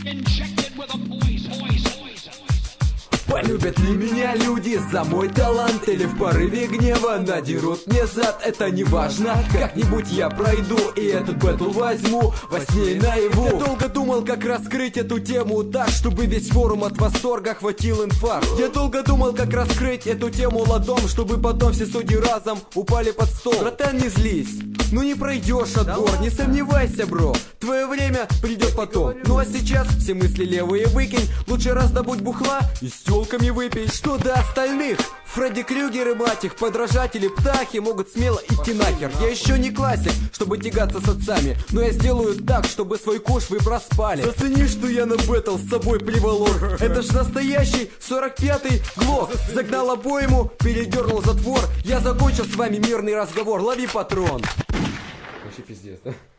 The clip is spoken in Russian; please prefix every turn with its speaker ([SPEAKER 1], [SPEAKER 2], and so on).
[SPEAKER 1] Полюбят ли меня люди за мой талант, или в порыве гнева надерут мне зад? Это не важно, как-нибудь я пройду и этот бэтл возьму во сне и наяву. Я долго думал, как раскрыть эту тему так, чтобы весь форум от восторга хватил инфаркт. Я долго думал, как раскрыть эту тему ладом, чтобы потом все судьи разом упали под стол. Братан, не злись, ну не пройдешь отбор, не сомневайся, бро, твое время придет потом. Ну а сейчас все мысли левые выкинь, лучше раздобудь бухла и с тёлками выпей. Что до остальных, Фредди Крюгеры, мать их, подражатели птахи могут смело идти нахер. Я еще не классик, чтобы тягаться с отцами, но я сделаю так, чтобы свой куш вы проспали. Зацени, что я на бэтл с собой приволок. Это ж настоящий 45-й глок. Загнал обойму, передернул затвор. Я закончил с вами мирный разговор, лови патрон. Вообще пиздец, да?